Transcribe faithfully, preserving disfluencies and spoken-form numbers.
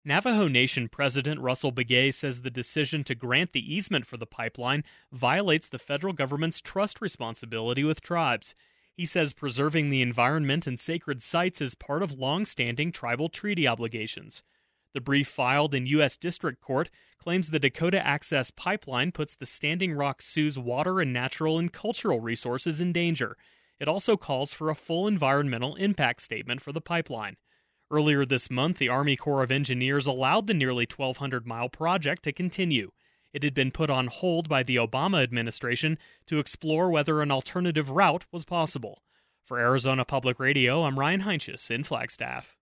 Navajo Nation President Russell Begay says the decision to grant the easement for the pipeline violates the federal government's trust responsibility with tribes. He says preserving the environment and sacred sites is part of long-standing tribal treaty obligations. The brief filed in U S District Court claims the Dakota Access Pipeline puts the Standing Rock Sioux's water and natural and cultural resources in danger. It also calls for a full environmental impact statement for the pipeline. Earlier this month, the Army Corps of Engineers allowed the nearly twelve hundred mile project to continue. It had been put on hold by the Obama administration to explore whether an alternative route was possible. For Arizona Public Radio, I'm Ryan Heinsius in Flagstaff.